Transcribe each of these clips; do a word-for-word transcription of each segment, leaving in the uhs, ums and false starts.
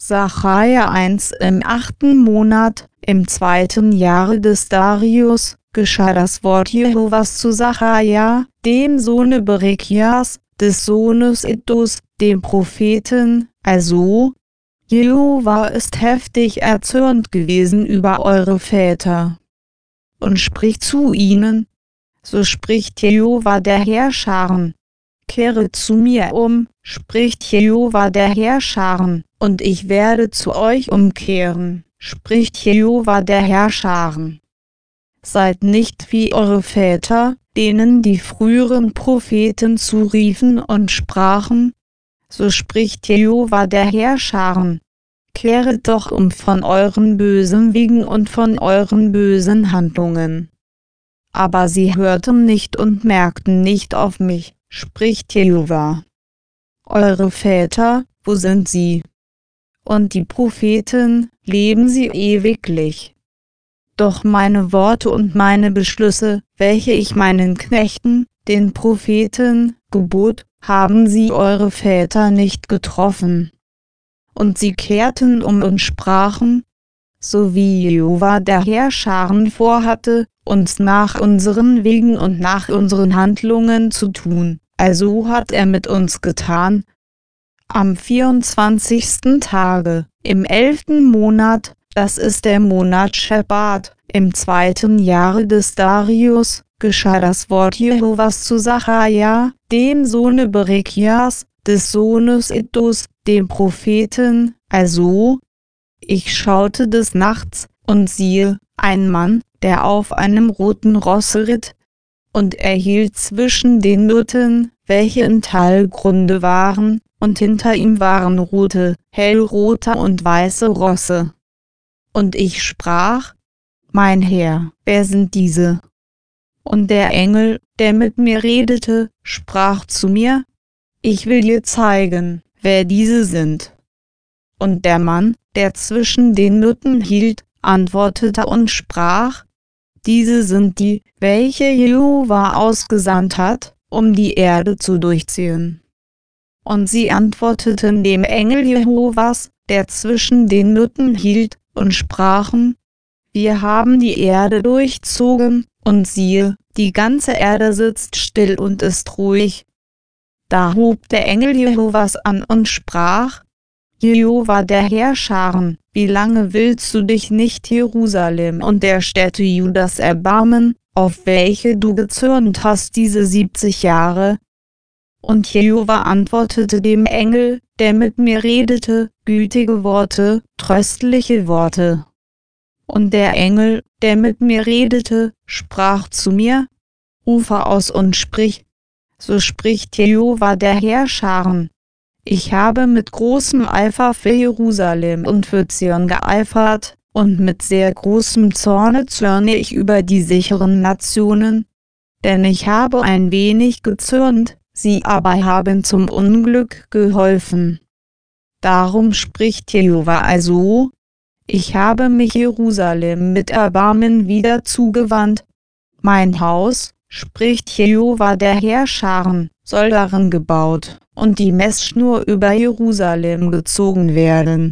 Sacharja eins Im achten Monat, im zweiten Jahre des Darius, geschah das Wort Jehovas zu Sacharja, dem Sohne Berechias, des Sohnes Iddos, dem Propheten, also: Jehova ist heftig erzürnt gewesen über eure Väter und spricht zu ihnen: So spricht Jehova der Heerscharen: Kehret zu mir um, spricht Jehova der Heerscharen, und ich werde zu euch umkehren, spricht Jehova der Heerscharen. Seid nicht wie eure Väter, denen die früheren Propheten zuriefen und sprachen: So spricht Jehova der Heerscharen: Kehret doch um von euren bösen Wegen und von euren bösen Handlungen. Aber sie hörten nicht und merkten nicht auf mich, spricht Jehova. Eure Väter, wo sind sie? Und die Propheten, leben sie ewiglich? Doch meine Worte und meine Beschlüsse, welche ich meinen Knechten, den Propheten, gebot, haben sie eure Väter nicht getroffen. Und sie kehrten um und sprachen: So wie Jehova der Heerscharen vorhatte, uns nach unseren Wegen und nach unseren Handlungen zu tun, also hat er mit uns getan. Am vierundzwanzigsten Tage, im elften Monat, das ist der Monat Schebat, im zweiten Jahre des Darius, geschah das Wort Jehovas zu Sacharja, dem Sohne Berechias, des Sohnes Iddos, dem Propheten, also: Ich schaute des Nachts, und siehe, ein Mann, der auf einem roten Rosse ritt, und er hielt zwischen den Nutten, welche im Talgrunde waren, und hinter ihm waren rote, hellrote und weiße Rosse. Und ich sprach: Mein Herr, wer sind diese? Und der Engel, der mit mir redete, sprach zu mir: Ich will dir zeigen, wer diese sind. Und der Mann, der zwischen den Nutten hielt, antwortete und sprach: Diese sind die, welche Jehova ausgesandt hat, um die Erde zu durchziehen. Und sie antworteten dem Engel Jehovas, der zwischen den Nutten hielt, und sprachen: Wir haben die Erde durchzogen, und siehe, die ganze Erde sitzt still und ist ruhig. Da hob der Engel Jehovas an und sprach: Jehova der Heerscharen, wie lange willst du dich nicht Jerusalem und der Städte Judas erbarmen, auf welche du gezürnt hast diese siebzig Jahre? Und Jehova antwortete dem Engel, der mit mir redete, gütige Worte, tröstliche Worte. Und der Engel, der mit mir redete, sprach zu mir: Rufe aus und sprich. So spricht Jehova der Heerscharen: Ich habe mit großem Eifer für Jerusalem und für Zion geeifert, und mit sehr großem Zorne zürne ich über die sicheren Nationen. Denn ich habe ein wenig gezürnt, sie aber haben zum Unglück geholfen. Darum spricht Jehova also: Ich habe mich Jerusalem mit Erbarmen wieder zugewandt. Mein Haus, spricht Jehova der Heerscharen, soll darin gebaut, und die Messschnur über Jerusalem gezogen werden.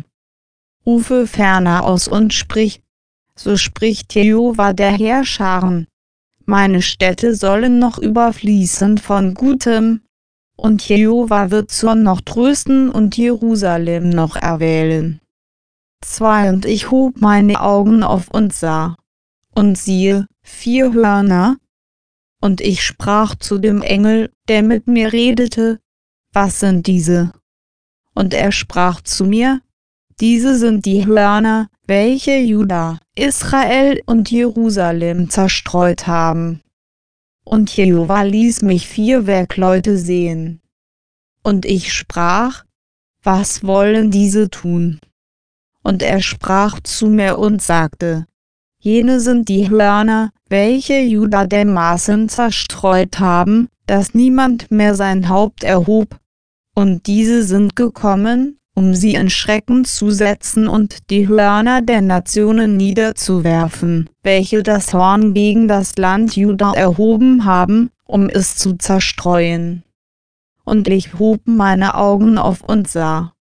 Rufe ferner aus und sprich: So spricht Jehova der Heerscharen: Meine Städte sollen noch überfließen von Gutem, und Jehova wird Zion noch trösten und Jerusalem noch erwählen. Zwei Und ich hob meine Augen auf und sah, und siehe, vier Hörner. Und ich sprach zu dem Engel, der mit mir redete: Was sind diese? Und er sprach zu mir: Diese sind die Hörner, welche Juda, Israel und Jerusalem zerstreut haben. Und Jehova ließ mich vier Werkleute sehen. Und ich sprach: Was wollen diese tun? Und er sprach zu mir und sagte: Jene sind die Hörner, welche Juda dermaßen zerstreut haben, dass niemand mehr sein Haupt erhob. Und diese sind gekommen, um sie in Schrecken zu setzen und die Hörner der Nationen niederzuwerfen, welche das Horn gegen das Land Juda erhoben haben, um es zu zerstreuen. Und ich hob meine Augen auf und sah,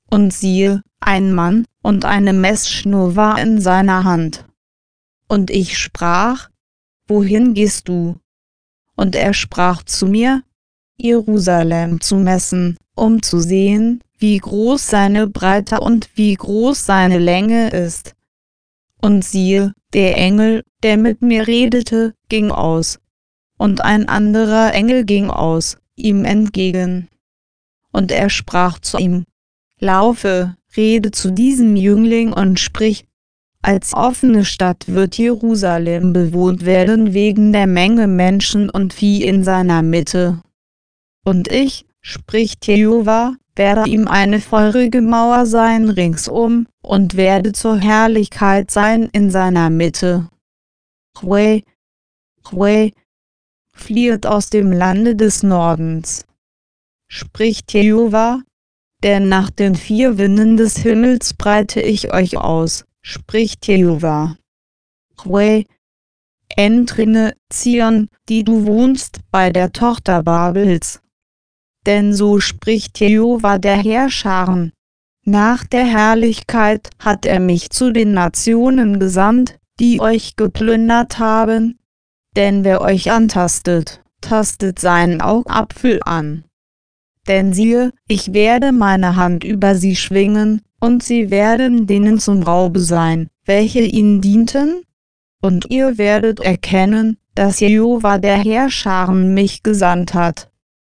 Und siehe, ein Mann, und eine Messschnur war in seiner Hand. Und ich sprach: Wohin gehst du? Und er sprach zu mir: Jerusalem zu messen, um zu sehen, wie groß seine Breite und wie groß seine Länge ist. Und siehe, der Engel, der mit mir redete, ging aus. Und ein anderer Engel ging aus, ihm entgegen. Und er sprach zu ihm: Laufe, rede zu diesem Jüngling und sprich: Als offene Stadt wird Jerusalem bewohnt werden wegen der Menge Menschen und Vieh in seiner Mitte. Und ich, spricht Jehova, werde ihm eine feurige Mauer sein ringsum, und werde zur Herrlichkeit sein in seiner Mitte. Chwe, Chwe, fliehet aus dem Lande des Nordens. Spricht Jehova, denn nach den vier Winden des Himmels breite ich euch aus, spricht Jehova. Chwe, entrinne, Zion, die du wohnst bei der Tochter Babels. Denn so spricht Jehova der Heerscharen: Nach der Herrlichkeit hat er mich zu den Nationen gesandt, die euch geplündert haben. Denn wer euch antastet, tastet seinen Augapfel an. Denn siehe, ich werde meine Hand über sie schwingen, und sie werden denen zum Raube sein, welche ihnen dienten. Und ihr werdet erkennen, dass Jehova der Heerscharen mich gesandt hat.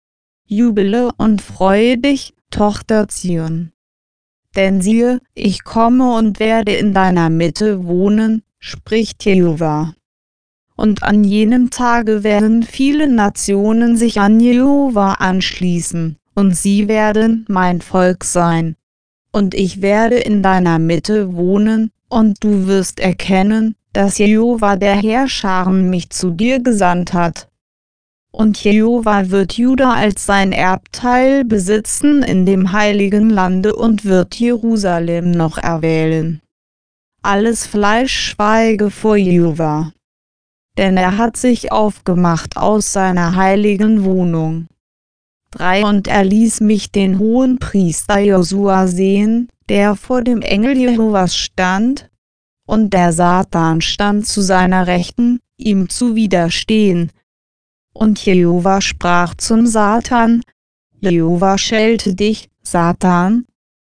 Jubele und freue dich, Tochter Zion. Denn siehe, ich komme und werde in deiner Mitte wohnen, spricht Jehova. Und an jenem Tage werden viele Nationen sich an Jehova anschließen, und sie werden mein Volk sein. Und ich werde in deiner Mitte wohnen, und du wirst erkennen, dass Jehova der Heerscharen mich zu dir gesandt hat. Und Jehova wird Juda als sein Erbteil besitzen in dem heiligen Lande und wird Jerusalem noch erwählen. Alles Fleisch schweige vor Jehova. Denn er hat sich aufgemacht aus seiner heiligen Wohnung. drei Und er ließ mich den hohen Priester Josua sehen, der vor dem Engel Jehovas stand, und der Satan stand zu seiner Rechten, ihm zu widerstehen. Und Jehova sprach zum Satan: Jehova schelte dich, Satan.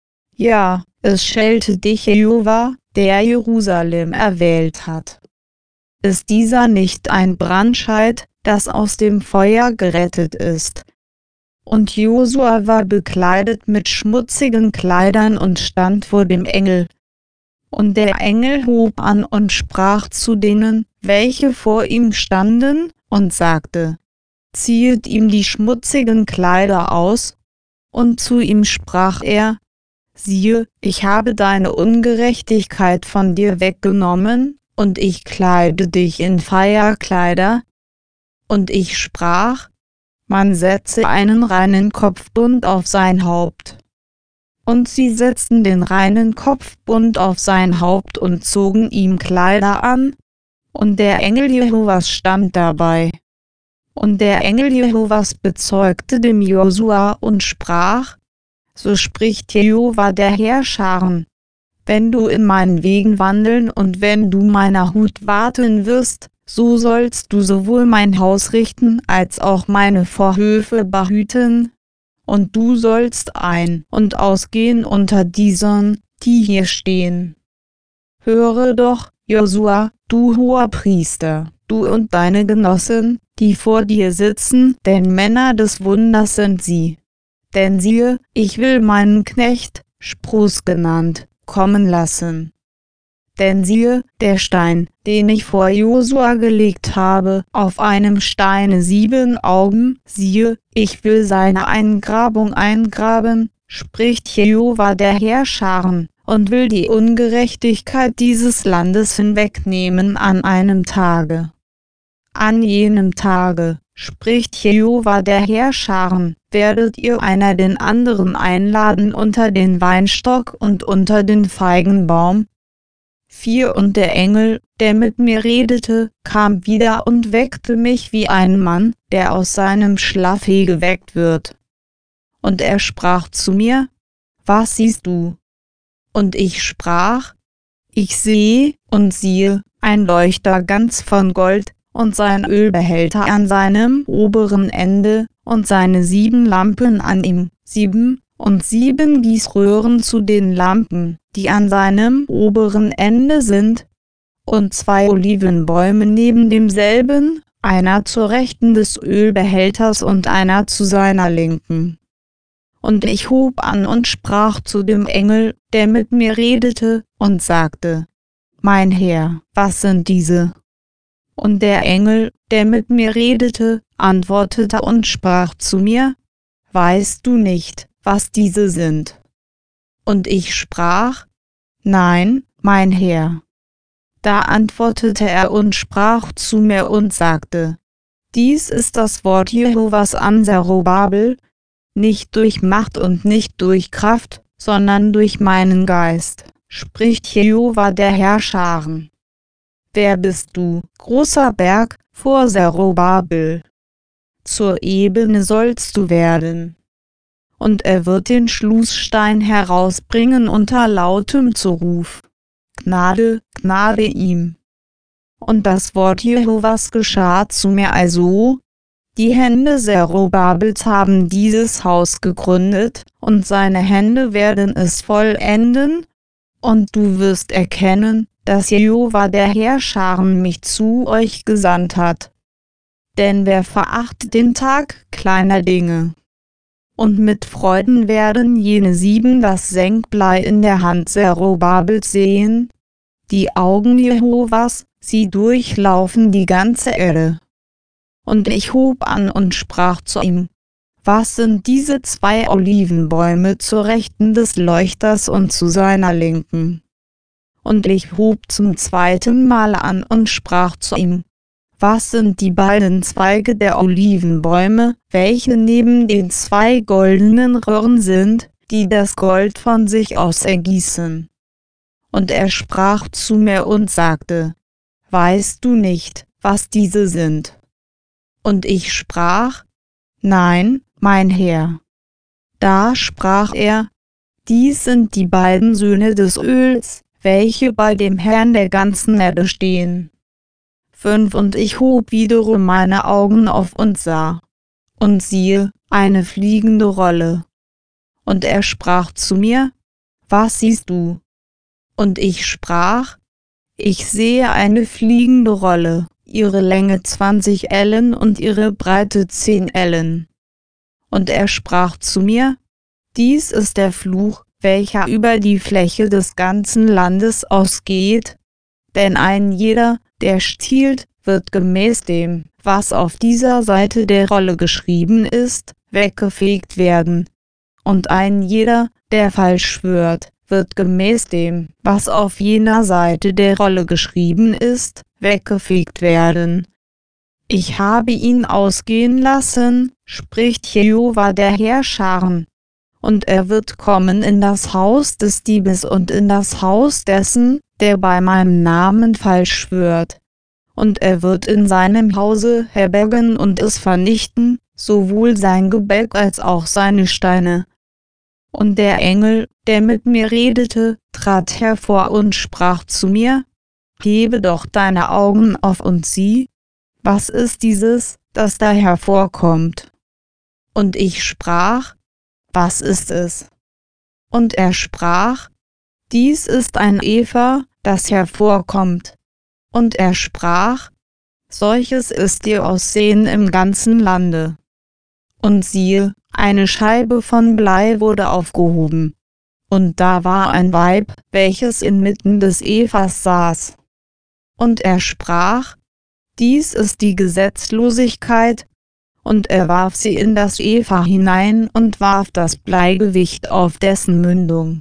Ja, es schelte dich Jehova, der Jerusalem erwählt hat. Ist dieser nicht ein Brandscheit, das aus dem Feuer gerettet ist? Und Josua war bekleidet mit schmutzigen Kleidern und stand vor dem Engel. Und der Engel hob an und sprach zu denen, welche vor ihm standen, und sagte: Ziehet ihm die schmutzigen Kleider aus. Und zu ihm sprach er: Siehe, ich habe deine Ungerechtigkeit von dir weggenommen, und ich kleide dich in Feierkleider. Und ich sprach: Man setze einen reinen Kopfbund auf sein Haupt. Und sie setzten den reinen Kopfbund auf sein Haupt und zogen ihm Kleider an, und der Engel Jehovas stand dabei. Und der Engel Jehovas bezeugte dem Josua und sprach: So spricht Jehova der Heerscharen: Wenn du in meinen Wegen wandeln und wenn du meiner Hut warten wirst, so sollst du sowohl mein Haus richten als auch meine Vorhöfe behüten. Und du sollst ein- und ausgehen unter diesen, die hier stehen. Höre doch, Josua, du hoher Priester, du und deine Genossen, die vor dir sitzen, denn Männer des Wunders sind sie. Denn siehe, ich will meinen Knecht, Spross genannt, kommen lassen. Denn siehe, der Stein, den ich vor Josua gelegt habe, auf einem Steine sieben Augen, siehe, ich will seine Eingrabung eingraben, spricht Jehova der Heerscharen, und will die Ungerechtigkeit dieses Landes hinwegnehmen an einem Tage. An jenem Tage, spricht Jehova der Heerscharen, werdet ihr einer den anderen einladen unter den Weinstock und unter den Feigenbaum. vier Und der Engel, der mit mir redete, kam wieder und weckte mich wie ein Mann, der aus seinem Schlaf geweckt wird. Und er sprach zu mir: was siehst du? Und ich sprach, ich sehe, und siehe, ein Leuchter ganz von Gold, und sein Ölbehälter an seinem oberen Ende, und seine sieben Lampen an ihm, sieben, und sieben Gießröhren zu den Lampen, die an seinem oberen Ende sind, und zwei Olivenbäume neben demselben, einer zur Rechten des Ölbehälters und einer zu seiner Linken. Und ich hob an und sprach zu dem Engel, der mit mir redete, und sagte, mein Herr, was sind diese? Und der Engel, der mit mir redete, antwortete und sprach zu mir, weißt du nicht, was diese sind? Und ich sprach, nein, mein Herr. Da antwortete er und sprach zu mir und sagte, dies ist das Wort Jehovas an Zerubabel, nicht durch Macht und nicht durch Kraft, sondern durch meinen Geist, spricht Jehova der Herrscharen. Wer bist du, großer Berg, vor Zerubabel? Zur Ebene sollst du werden. Und er wird den Schlußstein herausbringen unter lautem Zuruf. Gnade, Gnade ihm. Und das Wort Jehovas geschah zu mir also, die Hände Zerubabels haben dieses Haus gegründet, und seine Hände werden es vollenden, und du wirst erkennen, dass Jehova der Herrscharen mich zu euch gesandt hat. Denn wer verachtet den Tag kleiner Dinge? Und mit Freuden werden jene sieben das Senkblei in der Hand Zerubabels sehen, die Augen Jehovas, sie durchlaufen die ganze Erde. Und ich hob an und sprach zu ihm, was sind diese zwei Olivenbäume zur Rechten des Leuchters und zu seiner Linken? Und ich hob zum zweiten Mal an und sprach zu ihm, was sind die beiden Zweige der Olivenbäume, welche neben den zwei goldenen Röhren sind, die das Gold von sich aus ergießen? Und er sprach zu mir und sagte, weißt du nicht, was diese sind? Und ich sprach, nein, mein Herr. Da sprach er, dies sind die beiden Söhne des Öls, welche bei dem Herrn der ganzen Erde stehen. Fünf Und ich hob wiederum meine Augen auf und sah, und siehe, eine fliegende Rolle. Und er sprach zu mir, was siehst du? Und ich sprach, ich sehe eine fliegende Rolle, ihre Länge zwanzig Ellen und ihre Breite zehn Ellen. Und er sprach zu mir, dies ist der Fluch, welcher über die Fläche des ganzen Landes ausgeht, denn ein jeder, der stiehlt, wird gemäß dem, was auf dieser Seite der Rolle geschrieben ist, weggefegt werden, und ein jeder, der falsch schwört, wird gemäß dem, was auf jener Seite der Rolle geschrieben ist, weggefegt werden. Ich habe ihn ausgehen lassen, spricht Jehova der Herrscharen, und er wird kommen in das Haus des Diebes und in das Haus dessen, der bei meinem Namen falsch schwört, und er wird in seinem Hause herbergen und es vernichten, sowohl sein Gebäck als auch seine Steine. Und der Engel, der mit mir redete, trat hervor und sprach zu mir, hebe doch deine Augen auf und sieh, was ist dieses, das da hervorkommt? Und ich sprach, was ist es? Und er sprach, dies ist ein Epha, das hervorkommt. Und er sprach, solches ist ihr Aussehen im ganzen Lande. Und siehe, eine Scheibe von Blei wurde aufgehoben. Und da war ein Weib, welches inmitten des Ephas saß. Und er sprach, dies ist die Gesetzlosigkeit, und er warf sie in das Epha hinein und warf das Bleigewicht auf dessen Mündung.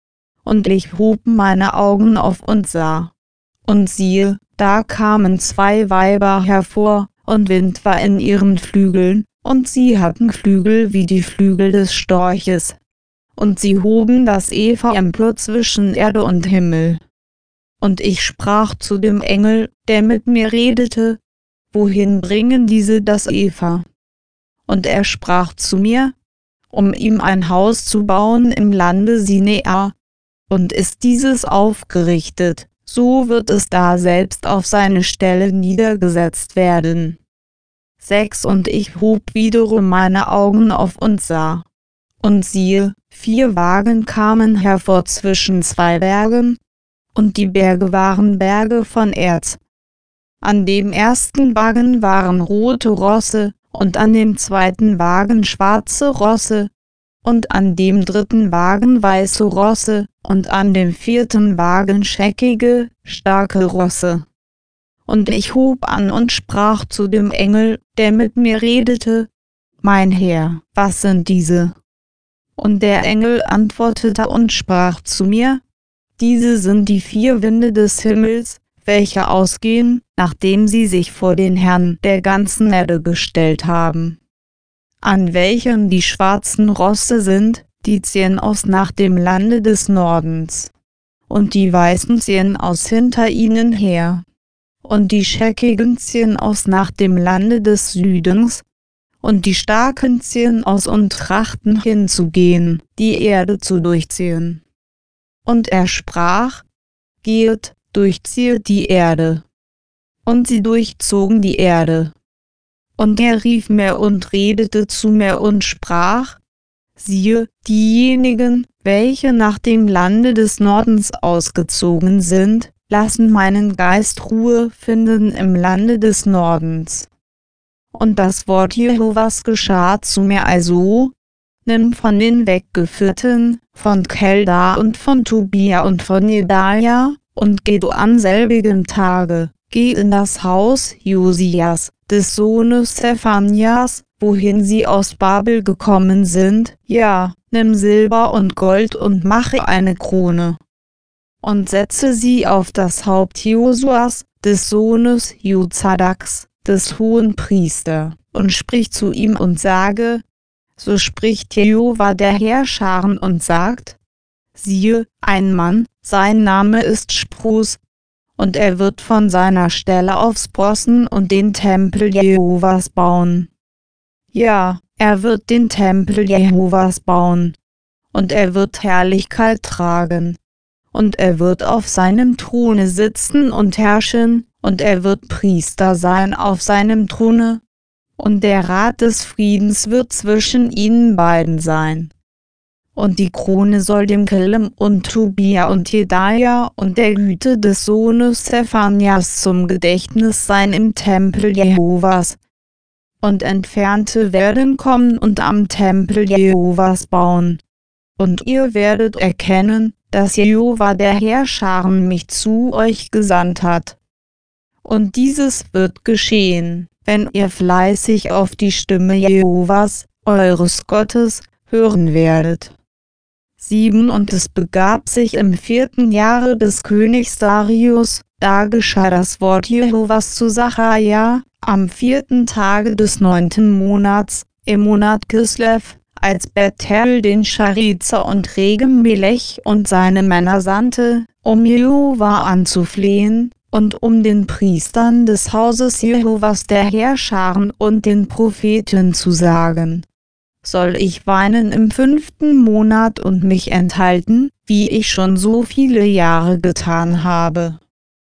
Und ich hob meine Augen auf und sah. Und siehe, da kamen zwei Weiber hervor, und Wind war in ihren Flügeln, und sie hatten Flügel wie die Flügel des Storches. Und sie hoben das Epha empor zwischen Erde und Himmel. Und ich sprach zu dem Engel, der mit mir redete, wohin bringen diese das Epha? Und er sprach zu mir, um ihm ein Haus zu bauen im Lande Sinea. Und ist dieses aufgerichtet, so wird es da selbst auf seine Stelle niedergesetzt werden. sechs Und ich hob wiederum meine Augen auf und sah. Und siehe, vier Wagen kamen hervor zwischen zwei Bergen, und die Berge waren Berge von Erz. An dem ersten Wagen waren rote Rosse, und an dem zweiten Wagen schwarze Rosse, und an dem dritten Wagen weiße Rosse, und an dem vierten Wagen scheckige, starke Rosse. Und ich hob an und sprach zu dem Engel, der mit mir redete: Mein Herr, was sind diese? Und der Engel antwortete und sprach zu mir: Diese sind die vier Winde des Himmels, welche ausgehen, nachdem sie sich vor den Herrn der ganzen Erde gestellt haben. An welchem die schwarzen Rosse sind, die ziehen aus nach dem Lande des Nordens, und die weißen ziehen aus hinter ihnen her, und die scheckigen ziehen aus nach dem Lande des Südens, und die starken ziehen aus und trachten hinzugehen, die Erde zu durchziehen. Und er sprach: Geht, durchziehet die Erde. Und sie durchzogen die Erde. Und er rief mir und redete zu mir und sprach: Siehe, diejenigen, welche nach dem Lande des Nordens ausgezogen sind, lassen meinen Geist Ruhe finden im Lande des Nordens. Und das Wort Jehovas geschah zu mir also: Nimm von den Weggeführten, von Kelda und von Tobia und von Jedaja, und geh du am selbigen Tage, geh in das Haus Josias, des Sohnes Sephanias, wohin sie aus Babel gekommen sind, ja, nimm Silber und Gold und mache eine Krone. Und setze sie auf das Haupt Josuas, des Sohnes Jozadaks, des Hohenpriester, und sprich zu ihm und sage: So spricht Jehova der Heerscharen und sagt: Siehe, ein Mann, sein Name ist Spross, und er wird von seiner Stelle aufsprossen und den Tempel Jehovas bauen. Ja, er wird den Tempel Jehovas bauen, und er wird Herrlichkeit tragen, und er wird auf seinem Throne sitzen und herrschen, und er wird Priester sein auf seinem Throne, und der Rat des Friedens wird zwischen ihnen beiden sein. Und die Krone soll dem Kelem und Tobia und Jedaja und der Güte des Sohnes Sephanias zum Gedächtnis sein im Tempel Jehovas. Und Entfernte werden kommen und am Tempel Jehovas bauen. Und ihr werdet erkennen, dass Jehova der Heerscharen mich zu euch gesandt hat. Und dieses wird geschehen, wenn ihr fleißig auf die Stimme Jehovas, eures Gottes, hören werdet. sieben Und es begab sich im vierten Jahre des Königs Darius, da geschah das Wort Jehovas zu Sacharja, am vierten Tage des neunten Monats, im Monat Kislev, als Bethel den Scharizer und Regem-Melech und seine Männer sandte, um Jehova anzuflehen, und um den Priestern des Hauses Jehovas der Heerscharen und den Propheten zu sagen: Soll ich weinen im fünften Monat und mich enthalten, wie ich schon so viele Jahre getan habe?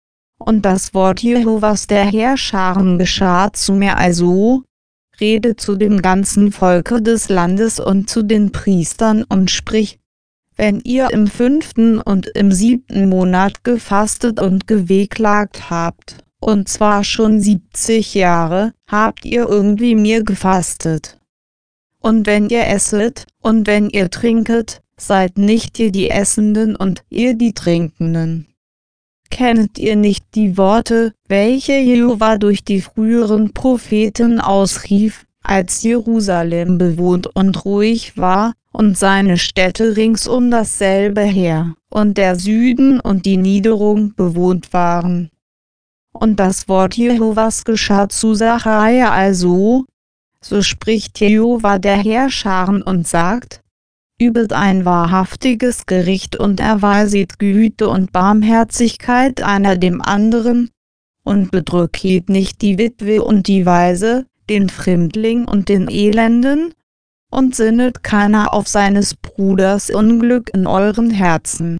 Und das Wort Jehovas der Heerscharen geschah zu mir also: Rede zu dem ganzen Volke des Landes und zu den Priestern und sprich: Wenn ihr im fünften und im siebten Monat gefastet und gewehklagt habt, und zwar schon siebzig Jahre, habt ihr irgendwie mir gefastet. Und wenn ihr esset, und wenn ihr trinket, seid nicht ihr die Essenden und ihr die Trinkenden. Kennt ihr nicht die Worte, welche Jehova durch die früheren Propheten ausrief, als Jerusalem bewohnt und ruhig war, und seine Städte rings um dasselbe her, und der Süden und die Niederung bewohnt waren? Und das Wort Jehovas geschah zu Sacharja also: So spricht Jehova der Heerscharen und sagt: Übet ein wahrhaftiges Gericht und erweiset Güte und Barmherzigkeit einer dem anderen, und bedrücket nicht die Witwe und die Waise, den Fremdling und den Elenden, und sinnet keiner auf seines Bruders Unglück in euren Herzen.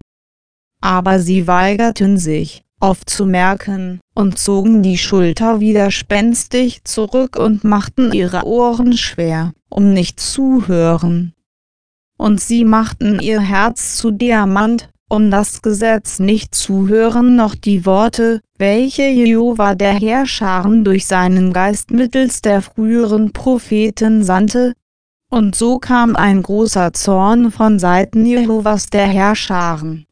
Aber sie weigerten sich, aufzumerken, und zogen die Schulter widerspenstig zurück und machten ihre Ohren schwer, um nicht zu hören. Und sie machten ihr Herz zu Diamant, um das Gesetz nicht zu hören noch die Worte, welche Jehova der Heerscharen durch seinen Geist mittels der früheren Propheten sandte. Und so kam ein großer Zorn von Seiten Jehovas der Heerscharen.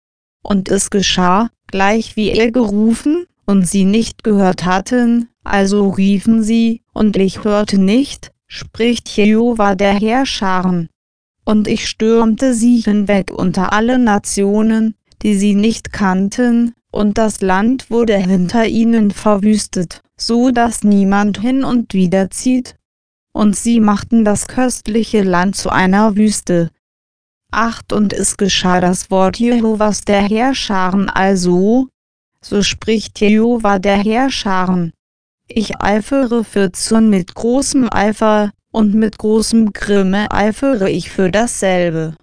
Und es geschah, gleich wie er gerufen, und sie nicht gehört hatten, also riefen sie, und ich hörte nicht, spricht Jehova der Heerscharen. Und ich stürmte sie hinweg unter alle Nationen, die sie nicht kannten, und das Land wurde hinter ihnen verwüstet, so dass niemand hin und wieder zieht. Und sie machten das köstliche Land zu einer Wüste. Acht und es geschah das Wort Jehovas der Heerscharen also, so spricht Jehova der Heerscharen. Ich eifere für Zorn mit großem Eifer, und mit großem Grimme eifere ich für dasselbe.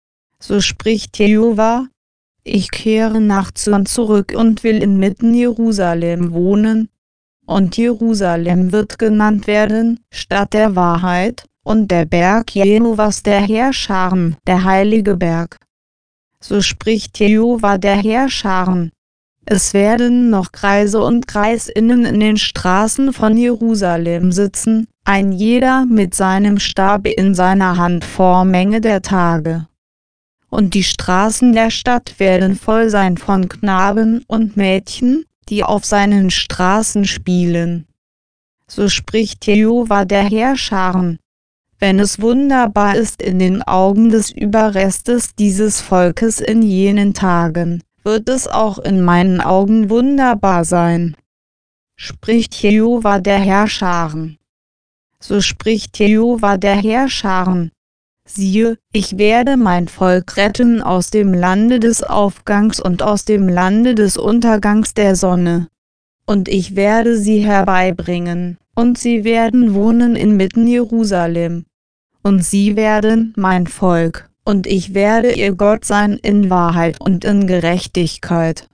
So spricht Jehova, ich kehre nach Zorn zurück und will inmitten Jerusalem wohnen, und Jerusalem wird genannt werden, Stadt der Wahrheit, und der Berg Jehovas der Heerscharen, der heilige Berg. So spricht Jehova der Heerscharen. Es werden noch Greise und Greisinnen in den Straßen von Jerusalem sitzen, ein jeder mit seinem Stab in seiner Hand vor Menge der Tage. Und die Straßen der Stadt werden voll sein von Knaben und Mädchen, die auf seinen Straßen spielen. So spricht Jehova der Heerscharen. Wenn es wunderbar ist in den Augen des Überrestes dieses Volkes in jenen Tagen, wird es auch in meinen Augen wunderbar sein. Spricht Jehova der Heerscharen. So spricht Jehova der Heerscharen. Siehe, ich werde mein Volk retten aus dem Lande des Aufgangs und aus dem Lande des Untergangs der Sonne. Und ich werde sie herbeibringen, und sie werden wohnen inmitten Jerusalem. Und sie werden mein Volk, und ich werde ihr Gott sein in Wahrheit und in Gerechtigkeit.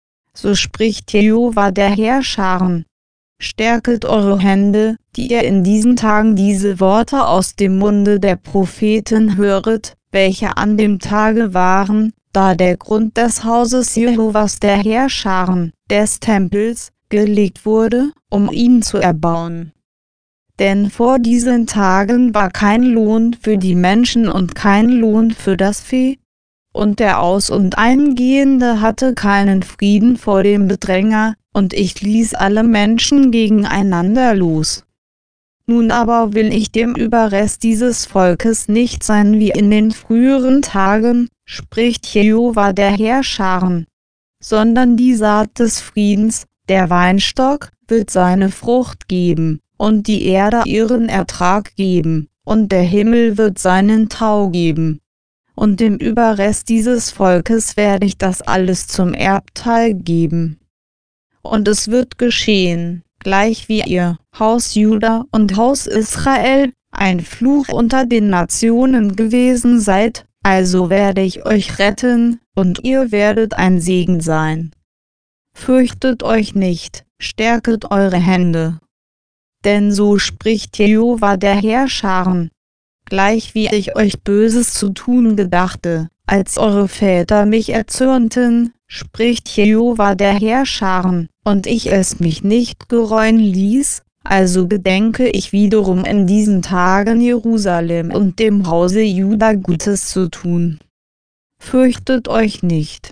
So spricht Jehova der Heerscharen. Stärket eure Hände, die ihr in diesen Tagen diese Worte aus dem Munde der Propheten höret, welche an dem Tage waren, da der Grund des Hauses Jehovas der Heerscharen, des Tempels, gelegt wurde, um ihn zu erbauen. Denn vor diesen Tagen war kein Lohn für die Menschen und kein Lohn für das Vieh, und der Aus- und Eingehende hatte keinen Frieden vor dem Bedränger, und ich ließ alle Menschen gegeneinander los. Nun aber will ich dem Überrest dieses Volkes nicht sein wie in den früheren Tagen, spricht Jehova der Heerscharen, sondern die Saat des Friedens, der Weinstock, wird seine Frucht geben, und die Erde ihren Ertrag geben, und der Himmel wird seinen Tau geben. Und dem Überrest dieses Volkes werde ich das alles zum Erbteil geben. Und es wird geschehen, gleich wie ihr, Haus Juda und Haus Israel, ein Fluch unter den Nationen gewesen seid, also werde ich euch retten, und ihr werdet ein Segen sein. Fürchtet euch nicht, stärket eure Hände. Denn so spricht Jehova der Heerscharen, gleich wie ich euch Böses zu tun gedachte, als eure Väter mich erzürnten, spricht Jehova der Heerscharen, und ich es mich nicht gereuen ließ, also gedenke ich wiederum in diesen Tagen Jerusalem und dem Hause Juda Gutes zu tun. Fürchtet euch nicht.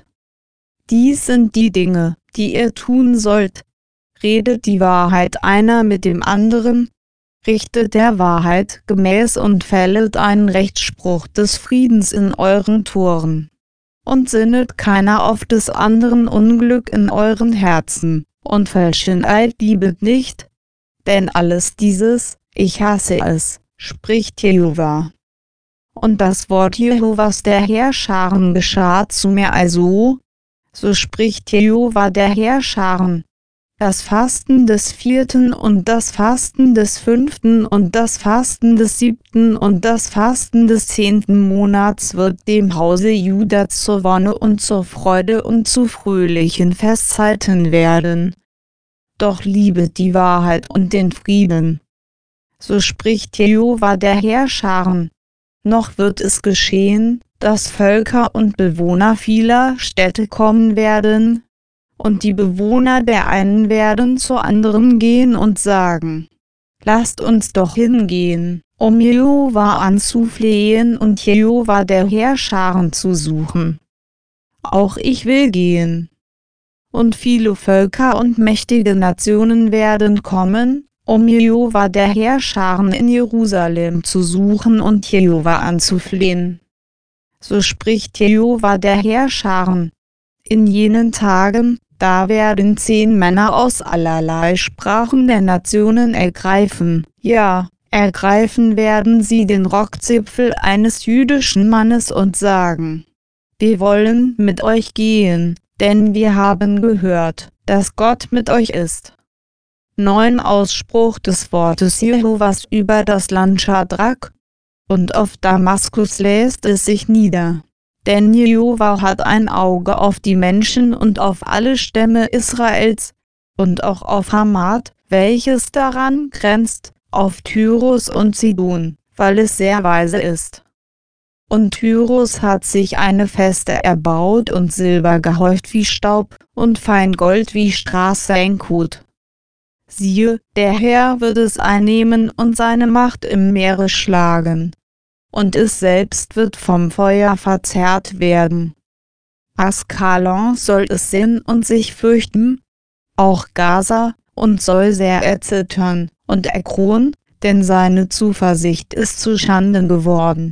Dies sind die Dinge, die ihr tun sollt. Redet die Wahrheit einer mit dem anderen, richtet der Wahrheit gemäß und fället einen Rechtsspruch des Friedens in euren Toren. Und sinnet keiner auf des anderen Unglück in euren Herzen, und falschen Eid liebet nicht, denn alles dieses, ich hasse es, spricht Jehova. Und das Wort Jehovas der Heerscharen geschah zu mir also, so spricht Jehova der Heerscharen. das Fasten des vierten und das Fasten des fünften und das Fasten des siebten und das Fasten des zehnten Monats wird dem Hause Juda zur Wonne und zur Freude und zu fröhlichen Festzeiten werden. Doch liebet die Wahrheit und den Frieden. So spricht Jehova der Heerscharen. Noch wird es geschehen, dass Völker und Bewohner vieler Städte kommen werden, und die Bewohner der einen werden zur anderen gehen und sagen: Lasst uns doch hingehen, um Jehova anzuflehen und Jehova der Heerscharen zu suchen. Auch ich will gehen. Und viele Völker und mächtige Nationen werden kommen, um Jehova der Heerscharen in Jerusalem zu suchen und Jehova anzuflehen. So spricht Jehova der Heerscharen. In jenen Tagen, da werden zehn Männer aus allerlei Sprachen der Nationen ergreifen, ja, ergreifen werden sie den Rockzipfel eines jüdischen Mannes und sagen: Wir wollen mit euch gehen, denn wir haben gehört, dass Gott mit euch ist. Neuen Ausspruch des Wortes Jehovas über das Land Schadrach. Und auf Damaskus lässt es sich nieder. Denn Jehova hat ein Auge auf die Menschen und auf alle Stämme Israels, und auch auf Hamat, welches daran grenzt, auf Tyrus und Sidon, weil es sehr weise ist. Und Tyrus hat sich eine Feste erbaut und Silber gehäuft wie Staub, und Feingold wie Straßenkot. Siehe, der Herr wird es einnehmen und seine Macht im Meere schlagen. Und es selbst wird vom Feuer verzehrt werden. Askalon soll es sehen und sich fürchten, auch Gaza, und soll sehr erzittern, und Ekron, denn seine Zuversicht ist zu Schande geworden.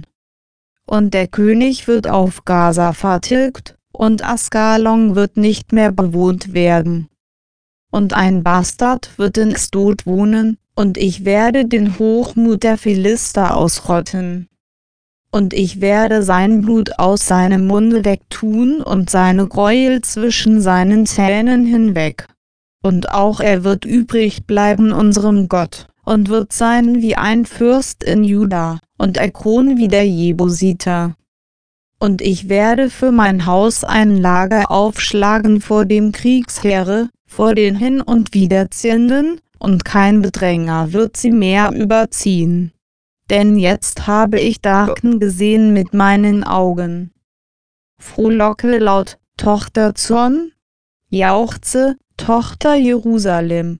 Und der König wird auf Gaza vertilgt, und Askalon wird nicht mehr bewohnt werden. Und ein Bastard wird in Asdod wohnen, und ich werde den Hochmut der Philister ausrotten. Und ich werde sein Blut aus seinem Munde wegtun und seine Gräuel zwischen seinen Zähnen hinweg. Und auch er wird übrig bleiben unserem Gott, und wird sein wie ein Fürst in Juda, und Ekron wie der Jebusiter. Und ich werde für mein Haus ein Lager aufschlagen vor dem Kriegsheere, vor den hin- und wiederziehenden, und kein Bedränger wird sie mehr überziehen. Denn jetzt habe ich Darken gesehen mit meinen Augen. Frohlocke laut, Tochter Zion, jauchze, Tochter Jerusalem.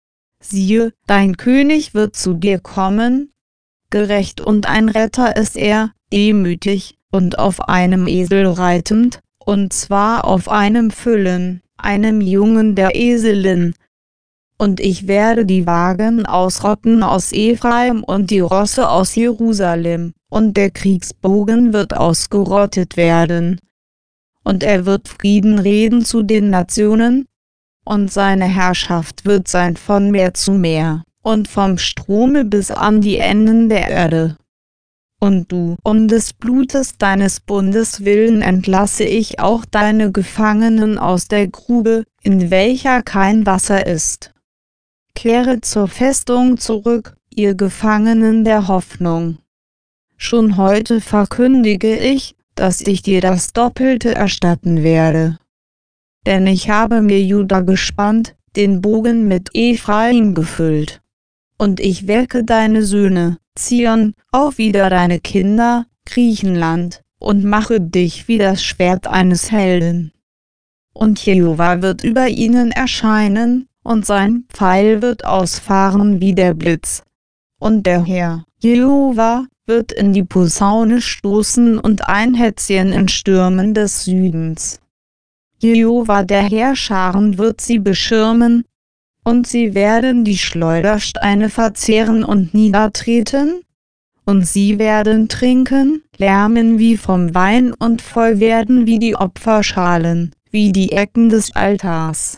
Siehe, dein König wird zu dir kommen, gerecht und ein Retter ist er, demütig, und auf einem Esel reitend, und zwar auf einem Füllen, einem Jungen der Eselin. Und ich werde die Wagen ausrotten aus Ephraim und die Rosse aus Jerusalem, und der Kriegsbogen wird ausgerottet werden. Und er wird Frieden reden zu den Nationen, und seine Herrschaft wird sein von Meer zu Meer, und vom Strome bis an die Enden der Erde. Und du, um des Blutes deines Bundes willen entlasse ich auch deine Gefangenen aus der Grube, in welcher kein Wasser ist. Kehret zur Festung zurück, ihr Gefangenen der Hoffnung. Schon heute verkündige ich, dass ich dir das Doppelte erstatten werde. Denn ich habe mir Juda gespannt, den Bogen mit Ephraim gefüllt. Und ich wecke deine Söhne, Zion, auf wieder deine Kinder, Griechenland, und mache dich wie das Schwert eines Helden. Und Jehova wird über ihnen erscheinen, und sein Pfeil wird ausfahren wie der Blitz. Und der Herr, Jehova, wird in die Posaune stoßen und einhetzen in Stürmen des Südens. Jehova der Heerscharen wird sie beschirmen, und sie werden die Schleudersteine verzehren und niedertreten, und sie werden trinken, lärmen wie vom Wein und voll werden wie die Opferschalen, wie die Ecken des Altars.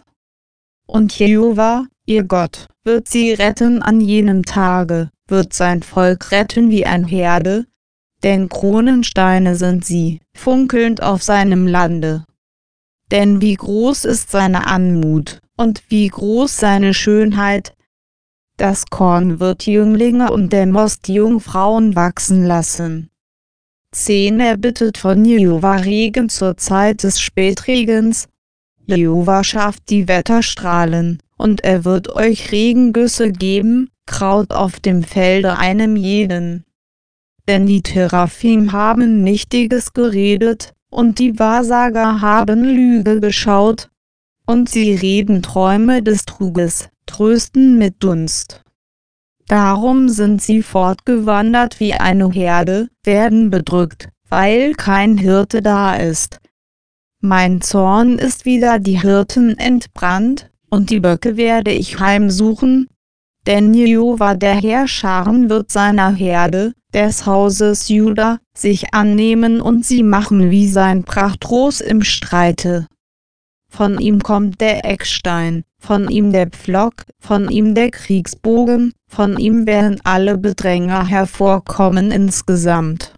Und Jehova, ihr Gott, wird sie retten an jenem Tage, wird sein Volk retten wie ein Herde, denn Kronensteine sind sie, funkelnd auf seinem Lande. denn wie groß ist seine Anmut, und wie groß seine Schönheit. Das Korn wird Jünglinge und der Most Jungfrauen wachsen lassen. zehn Er bittet von Jehova Regen zur Zeit des Spätregens. Jehova schafft die Wetterstrahlen, und er wird euch Regengüsse geben, Kraut auf dem Felde einem jeden. Denn die Teraphim haben Nichtiges geredet, und die Wahrsager haben Lüge geschaut, und sie reden Träume des Truges, trösten mit Dunst. Darum sind sie fortgewandert wie eine Herde, werden bedrückt, weil kein Hirte da ist. Mein Zorn ist wider die Hirten entbrannt, und die Böcke werde ich heimsuchen, denn Jehova der Heerscharen wird seiner Herde, des Hauses Juda, sich annehmen und sie machen wie sein Prachtross im Streite. Von ihm kommt der Eckstein, von ihm der Pflock, von ihm der Kriegsbogen, von ihm werden alle Bedränger hervorkommen insgesamt.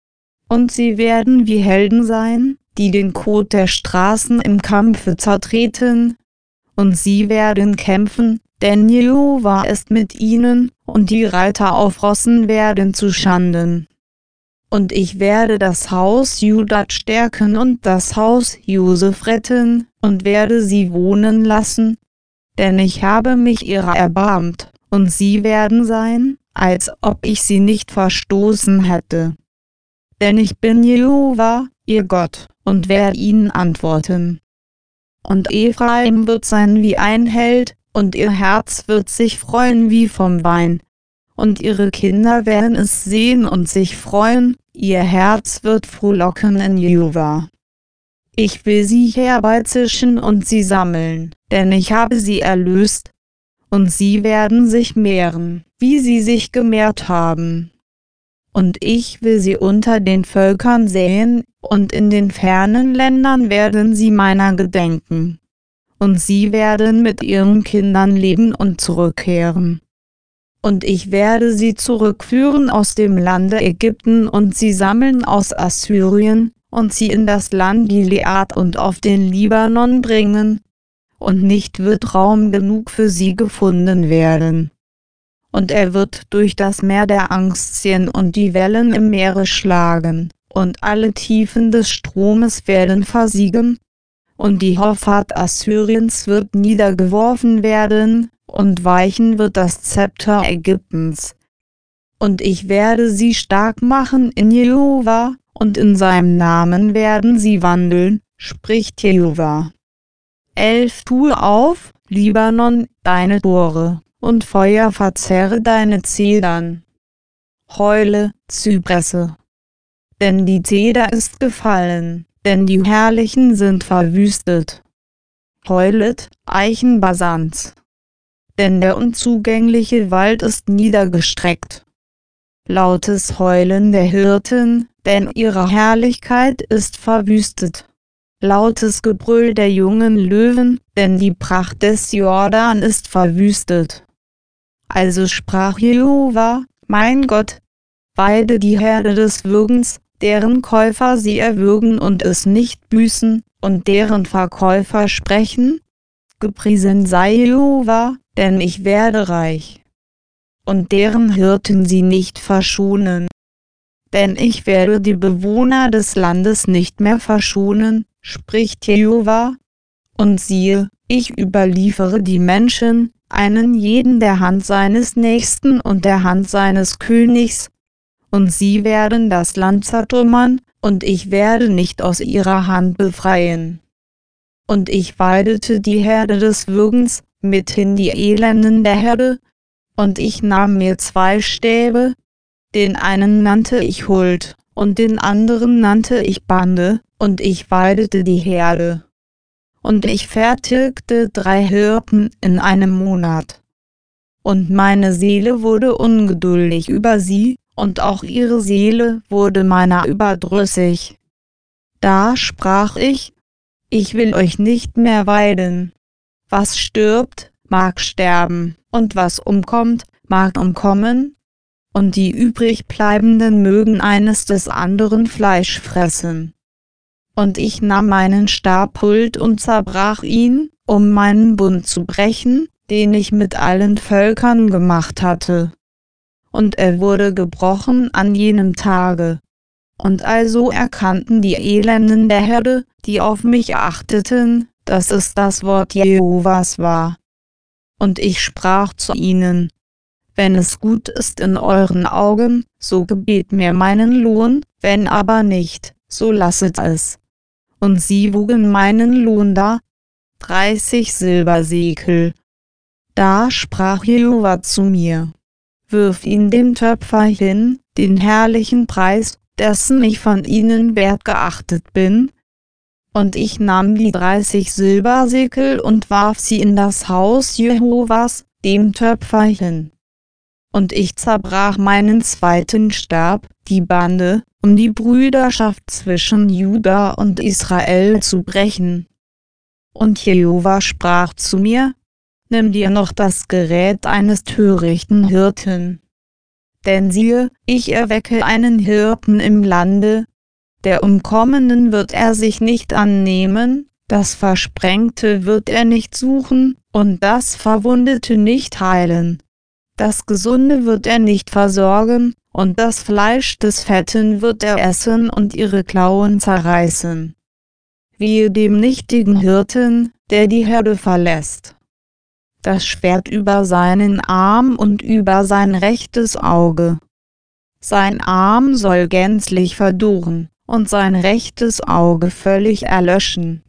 Und sie werden wie Helden sein, die den Kot der Straßen im Kampfe zertreten, und sie werden kämpfen, denn Jehova ist mit ihnen, und die Reiter auf Rossen werden zu Schanden. Und ich werde das Haus Juda stärken und das Haus Josef retten, und werde sie wohnen lassen, denn ich habe mich ihrer erbarmt, und sie werden sein, als ob ich sie nicht verstoßen hätte. Denn ich bin Jehova, ihr Gott, und werde ihnen antworten. Und Ephraim wird sein wie ein Held, und ihr Herz wird sich freuen wie vom Wein. Und ihre Kinder werden es sehen und sich freuen, ihr Herz wird frohlocken in Jehova. Ich will sie herbeizischen und sie sammeln, denn ich habe sie erlöst, und sie werden sich mehren, wie sie sich gemehrt haben. Und ich will sie unter den Völkern säen, und in den fernen Ländern werden sie meiner gedenken. Und sie werden mit ihren Kindern leben und zurückkehren. Und ich werde sie zurückführen aus dem Lande Ägypten und sie sammeln aus Assyrien, und sie in das Land Gilead und auf den Libanon bringen, und nicht wird Raum genug für sie gefunden werden. Und er wird durch das Meer der Angst ziehen und die Wellen im Meere schlagen, und alle Tiefen des Stromes werden versiegen, und die Hoffart Assyriens wird niedergeworfen werden, und weichen wird das Zepter Ägyptens. Und ich werde sie stark machen in Jehova, und in seinem Namen werden sie wandeln, spricht Jehova. elf Tue auf, Libanon, deine Tore, und Feuer verzehre deine Zedern. Heule, Zypresse. Denn die Zeder ist gefallen, denn die Herrlichen sind verwüstet. Heulet, Eichen Basans. Denn der unzugängliche Wald ist niedergestreckt. Lautes Heulen der Hirten, denn ihre Herrlichkeit ist verwüstet. Lautes Gebrüll der jungen Löwen, denn die Pracht des Jordan ist verwüstet. Also sprach Jehova, mein Gott, weide die Herde des Würgens, deren Käufer sie erwürgen und es nicht büßen, und deren Verkäufer sprechen, gepriesen sei Jehova, denn ich werde reich. Und deren Hirten sie nicht verschonen. Denn ich werde die Bewohner des Landes nicht mehr verschonen, spricht Jehova. Und siehe, ich überliefere die Menschen, einen jeden der Hand seines Nächsten und der Hand seines Königs, und sie werden das Land zertrümmern, und ich werde nicht aus ihrer Hand befreien. Und ich weidete die Herde des Würgens, mithin die Elenden der Herde, und ich nahm mir zwei Stäbe, den einen nannte ich Huld, und den anderen nannte ich Bande, und ich weidete die Herde. Und ich fertigte drei Hirten in einem Monat. Und meine Seele wurde ungeduldig über sie, und auch ihre Seele wurde meiner überdrüssig. Da sprach ich, ich will euch nicht mehr weiden. Was stirbt, mag sterben, und was umkommt, mag umkommen, und die übrigbleibenden mögen eines des anderen Fleisch fressen. Und ich nahm meinen Stabhult und zerbrach ihn, um meinen Bund zu brechen, den ich mit allen Völkern gemacht hatte. Und er wurde gebrochen an jenem Tage. Und also erkannten die Elenden der Herde, die auf mich achteten, dass es das Wort Jehovas war. Und ich sprach zu ihnen: Wenn es gut ist in euren Augen, so gebet mir meinen Lohn, wenn aber nicht, so lasset es. Und sie wogen meinen Lohn dar, dreißig Silbersekel. Da sprach Jehova zu mir: Wirf ihn dem Töpfer hin, den herrlichen Preis, dessen ich von ihnen wert geachtet bin. Und ich nahm die dreißig Silbersekel und warf sie in das Haus Jehovas, dem Töpfer hin. Und ich zerbrach meinen zweiten Stab, die Bande, um die Brüderschaft zwischen Juda und Israel zu brechen. Und Jehova sprach zu mir: Nimm dir noch das Gerät eines törichten Hirten. Denn siehe, ich erwecke einen Hirten im Lande, der Umkommenen wird er sich nicht annehmen, das Versprengte wird er nicht suchen, und das Verwundete nicht heilen. Das Gesunde wird er nicht versorgen, und das Fleisch des Fetten wird er essen und ihre Klauen zerreißen. Wehe dem nichtigen Hirten, der die Herde verlässt. Das Schwert über seinen Arm und über sein rechtes Auge. Sein Arm soll gänzlich verdorren, und sein rechtes Auge völlig erlöschen.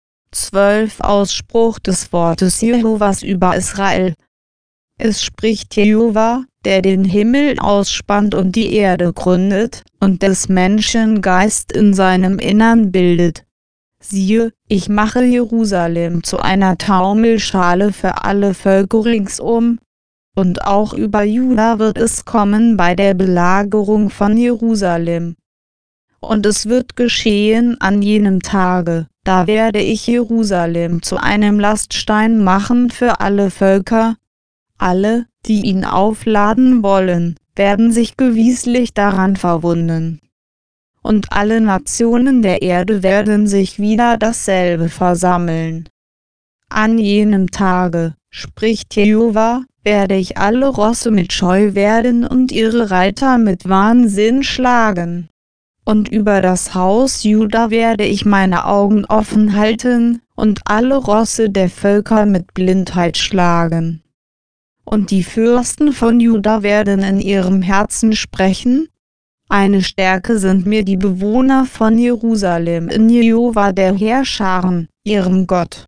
zwölf Ausspruch des Wortes Jehovas über Israel. Es spricht Jehova, der den Himmel ausspannt und die Erde gründet, und des Menschen Geist in seinem Innern bildet. Siehe, ich mache Jerusalem zu einer Taumelschale für alle Völker ringsum, und auch über Juda wird es kommen bei der Belagerung von Jerusalem. Und es wird geschehen an jenem Tage, da werde ich Jerusalem zu einem Laststein machen für alle Völker. Alle, die ihn aufladen wollen, werden sich gewisslich daran verwunden. Und alle Nationen der Erde werden sich wieder dasselbe versammeln. An jenem Tage, spricht Jehova, werde ich alle Rosse mit Scheu werden und ihre Reiter mit Wahnsinn schlagen. Und über das Haus Juda werde ich meine Augen offen halten, und alle Rosse der Völker mit Blindheit schlagen. Und die Fürsten von Juda werden in ihrem Herzen sprechen: Eine Stärke sind mir die Bewohner von Jerusalem in Jehova der Heerscharen, ihrem Gott.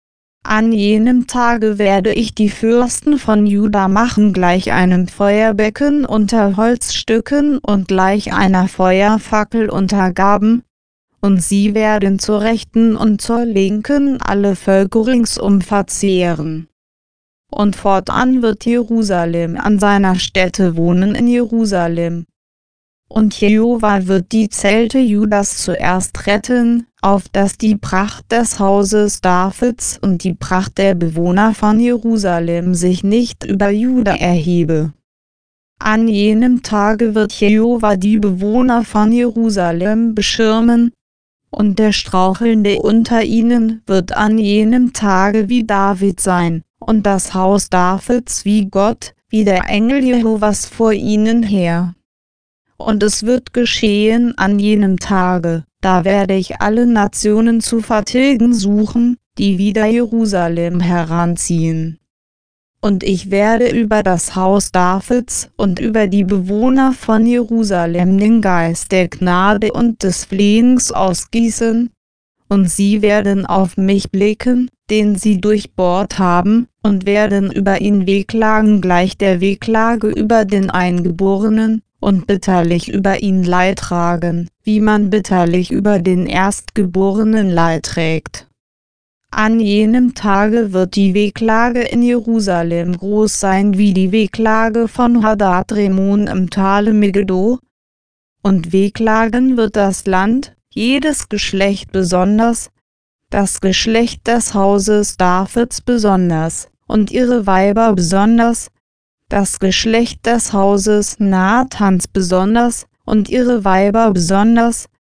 An jenem Tage werde ich die Fürsten von Juda machen gleich einem Feuerbecken unter Holzstücken und gleich einer Feuerfackel unter Gaben, und sie werden zur Rechten und zur Linken alle Völker ringsum verzehren. Und fortan wird Jerusalem an seiner Stätte wohnen in Jerusalem. Und Jehova wird die Zelte Judas zuerst retten, auf dass die Pracht des Hauses Davids und die Pracht der Bewohner von Jerusalem sich nicht über Juda erhebe. An jenem Tage wird Jehova die Bewohner von Jerusalem beschirmen, und der Strauchelnde unter ihnen wird an jenem Tage wie David sein, und das Haus Davids wie Gott, wie der Engel Jehovas vor ihnen her. Und es wird geschehen an jenem Tage, da werde ich alle Nationen zu vertilgen suchen, die wider Jerusalem heranziehen. Und ich werde über das Haus Davids und über die Bewohner von Jerusalem den Geist der Gnade und des Flehens ausgießen, und sie werden auf mich blicken, den sie durchbohrt haben, und werden über ihn wehklagen gleich der Wehklage über den Eingeborenen, und bitterlich über ihn Leid tragen, wie man bitterlich über den Erstgeborenen Leid trägt. An jenem Tage wird die Wehklage in Jerusalem groß sein wie die Wehklage von Hadad-Remon im Tale Megiddo. Und wehklagen wird das Land, jedes Geschlecht besonders, das Geschlecht des Hauses Davids besonders, und ihre Weiber besonders, das Geschlecht des Hauses Nathans besonders, und ihre Weiber besonders,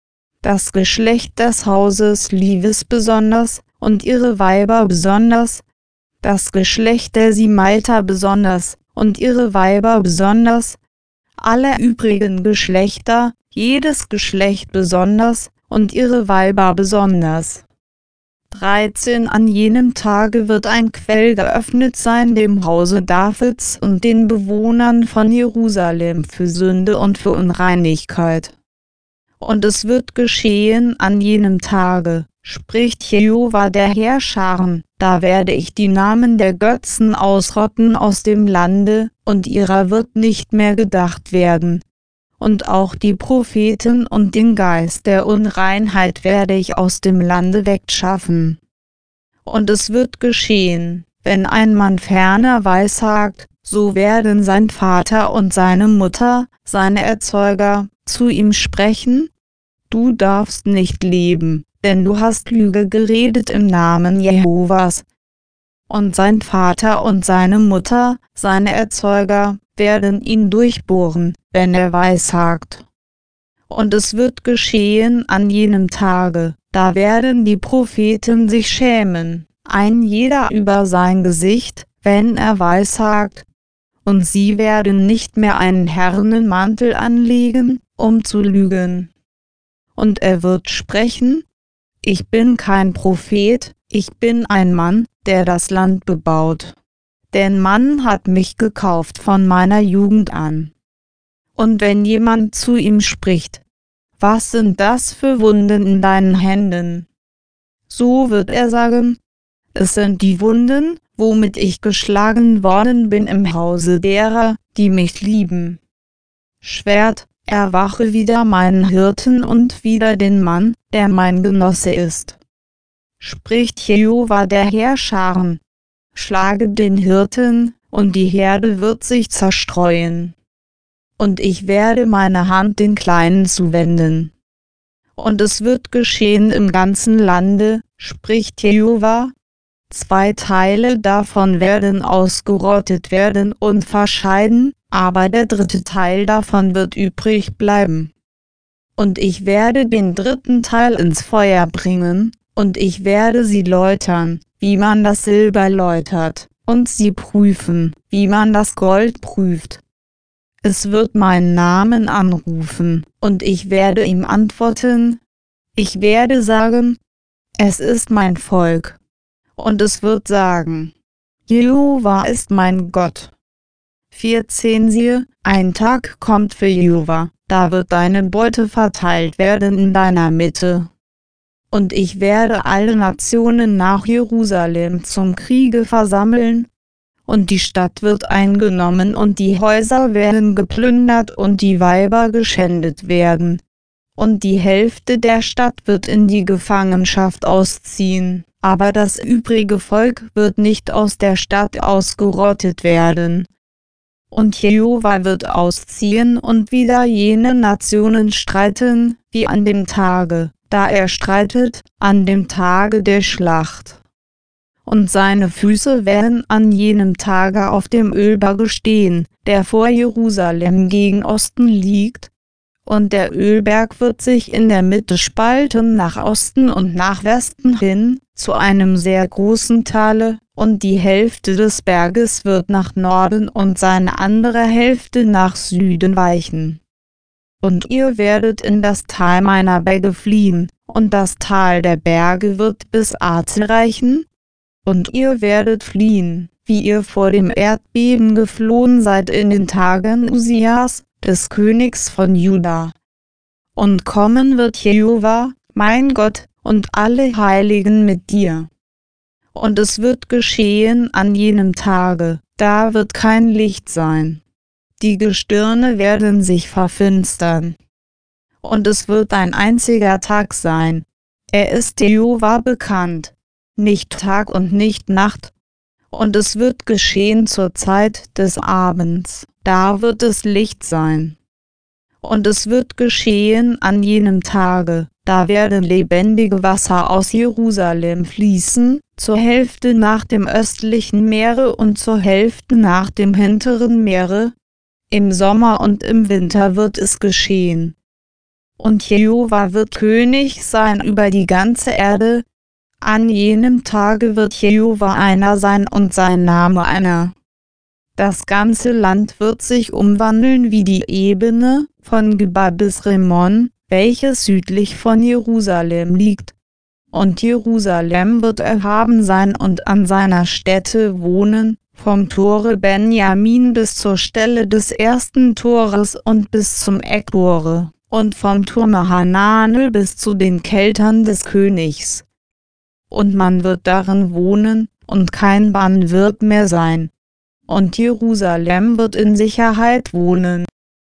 das Geschlecht des Hauses Levis besonders, und ihre Weiber besonders, das Geschlecht der Simaiter besonders, und ihre Weiber besonders, alle übrigen Geschlechter, jedes Geschlecht besonders, und ihre Weiber besonders. dreizehn An jenem Tage wird ein Quell geöffnet sein dem Hause Davids und den Bewohnern von Jerusalem für Sünde und für Unreinigkeit. Und es wird geschehen an jenem Tage, spricht Jehova der Heerscharen, da werde ich die Namen der Götzen ausrotten aus dem Lande, und ihrer wird nicht mehr gedacht werden. Und auch die Propheten und den Geist der Unreinheit werde ich aus dem Lande wegschaffen. Und es wird geschehen, wenn ein Mann ferner weissagt, so werden sein Vater und seine Mutter, seine Erzeuger, zu ihm sprechen: Du darfst nicht leben, denn du hast Lüge geredet im Namen Jehovas. Und sein Vater und seine Mutter, seine Erzeuger, werden ihn durchbohren, wenn er weissagt. Und es wird geschehen an jenem Tage, da werden die Propheten sich schämen, ein jeder über sein Gesicht, wenn er weissagt, und sie werden nicht mehr einen Herrenmantel anlegen, um zu lügen. Und er wird sprechen: Ich bin kein Prophet, ich bin ein Mann, der das Land bebaut. Denn man hat mich gekauft von meiner Jugend an. Und wenn jemand zu ihm spricht: Was sind das für Wunden in deinen Händen? So wird er sagen: Es sind die Wunden, womit ich geschlagen worden bin im Hause derer, die mich lieben. Schwert, erwache wieder meinen Hirten und wieder den Mann, der mein Genosse ist. Spricht Jehova der Heerscharen: Schlage den Hirten, und die Herde wird sich zerstreuen. Und ich werde meine Hand den Kleinen zuwenden. Und es wird geschehen im ganzen Lande, spricht Jehova, zwei Teile davon werden ausgerottet werden und verscheiden, aber der dritte Teil davon wird übrig bleiben. Und ich werde den dritten Teil ins Feuer bringen, und ich werde sie läutern, wie man das Silber läutert, und sie prüfen, wie man das Gold prüft. Es wird meinen Namen anrufen, und ich werde ihm antworten. Ich werde sagen: Es ist mein Volk. Und es wird sagen: Jehova ist mein Gott. vierzehn Siehe, ein Tag kommt für Jehova, da wird deine Beute verteilt werden in deiner Mitte. Und ich werde alle Nationen nach Jerusalem zum Kriege versammeln, und die Stadt wird eingenommen und die Häuser werden geplündert und die Weiber geschändet werden. Und die Hälfte der Stadt wird in die Gefangenschaft ausziehen, aber das übrige Volk wird nicht aus der Stadt ausgerottet werden. Und Jehova wird ausziehen und wieder jene Nationen streiten, wie an dem Tage, da er streitet, an dem Tage der Schlacht. Und seine Füße werden an jenem Tage auf dem Ölberge stehen, der vor Jerusalem gegen Osten liegt, und der Ölberg wird sich in der Mitte spalten nach Osten und nach Westen hin, zu einem sehr großen Tale, und die Hälfte des Berges wird nach Norden und seine andere Hälfte nach Süden weichen. Und ihr werdet in das Tal meiner Berge fliehen, und das Tal der Berge wird bis Azel reichen, und ihr werdet fliehen, wie ihr vor dem Erdbeben geflohen seid in den Tagen Usias, des Königs von Juda. Und kommen wird Jehova, mein Gott, und alle Heiligen mit dir. Und es wird geschehen an jenem Tage, da wird kein Licht sein. Die Gestirne werden sich verfinstern. Und es wird ein einziger Tag sein. Er ist Jehova bekannt, nicht Tag und nicht Nacht. Und es wird geschehen zur Zeit des Abends, da wird es Licht sein. Und es wird geschehen an jenem Tage, da werden lebendige Wasser aus Jerusalem fließen, zur Hälfte nach dem östlichen Meere und zur Hälfte nach dem hinteren Meere. Im Sommer und im Winter wird es geschehen. Und Jehova wird König sein über die ganze Erde. An jenem Tage wird Jehova einer sein und sein Name einer. Das ganze Land wird sich umwandeln wie die Ebene von Geba bis Rimmon, welches südlich von Jerusalem liegt. Und Jerusalem wird erhaben sein und an seiner Stätte wohnen, vom Tore Benjamin bis zur Stelle des ersten Tores und bis zum Ecktore, und vom Tor Mahananel bis zu den Keltern des Königs. Und man wird darin wohnen, und kein Bann wird mehr sein. Und Jerusalem wird in Sicherheit wohnen.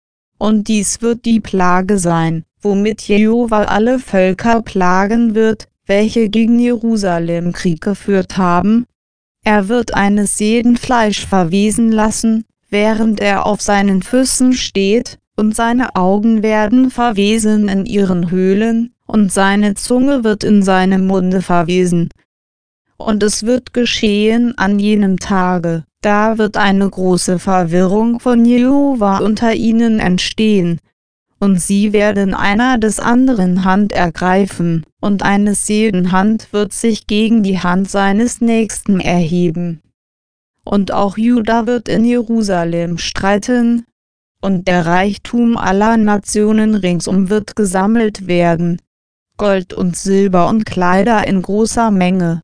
Und dies wird die Plage sein, womit Jehova alle Völker plagen wird, welche gegen Jerusalem Krieg geführt haben. Er wird eines jeden Fleisch verwesen lassen, während er auf seinen Füßen steht, und seine Augen werden verwesen in ihren Höhlen, und seine Zunge wird in seinem Munde verwesen. Und es wird geschehen an jenem Tage, da wird eine große Verwirrung von Jehova unter ihnen entstehen. Und sie werden einer des anderen Hand ergreifen, und eines jeden Hand wird sich gegen die Hand seines Nächsten erheben. Und auch Juda wird in Jerusalem streiten, und der Reichtum aller Nationen ringsum wird gesammelt werden, Gold und Silber und Kleider in großer Menge.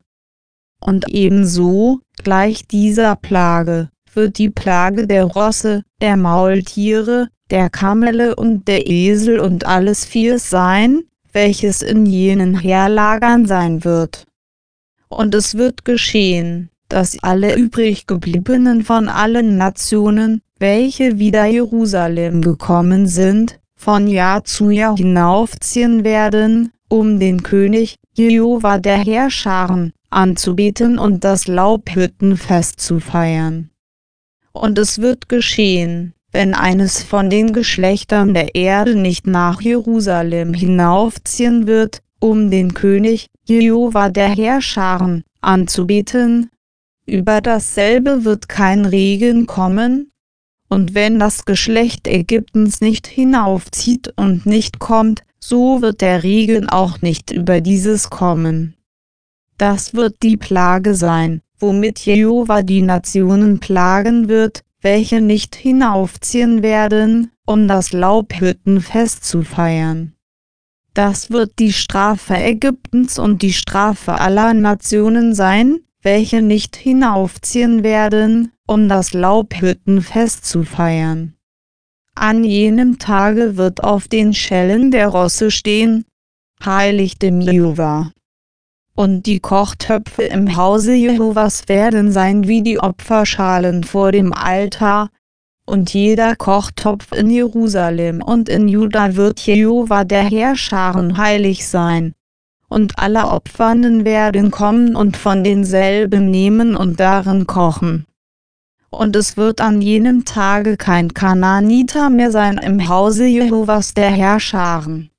Und ebenso, gleich dieser Plage, wird die Plage der Rosse, der Maultiere, der Kamele und der Esel und alles Viehs sein, welches in jenen Heerlagern sein wird. Und es wird geschehen, dass alle übriggebliebenen von allen Nationen, welche wieder Jerusalem gekommen sind, von Jahr zu Jahr hinaufziehen werden, um den König, Jehova der Heerscharen, anzubeten und das Laubhüttenfest zu feiern. Und es wird geschehen, wenn eines von den Geschlechtern der Erde nicht nach Jerusalem hinaufziehen wird, um den König, Jehova der Heerscharen, anzubeten. Über dasselbe wird kein Regen kommen. Und wenn das Geschlecht Ägyptens nicht hinaufzieht und nicht kommt, so wird der Regen auch nicht über dieses kommen. Das wird die Plage sein, womit Jehova die Nationen plagen wird, welche nicht hinaufziehen werden, um das Laubhüttenfest zu feiern. Das wird die Strafe Ägyptens und die Strafe aller Nationen sein, welche nicht hinaufziehen werden, um das Laubhüttenfest zu feiern. An jenem Tage wird auf den Schellen der Rosse stehen, heilig dem Jehova. Und die Kochtöpfe im Hause Jehovas werden sein wie die Opferschalen vor dem Altar, und jeder Kochtopf in Jerusalem und in Juda wird Jehova der Heerscharen heilig sein. Und alle Opfernden werden kommen und von denselben nehmen und darin kochen. Und es wird an jenem Tage kein Kanaaniter mehr sein im Hause Jehovas der Heerscharen.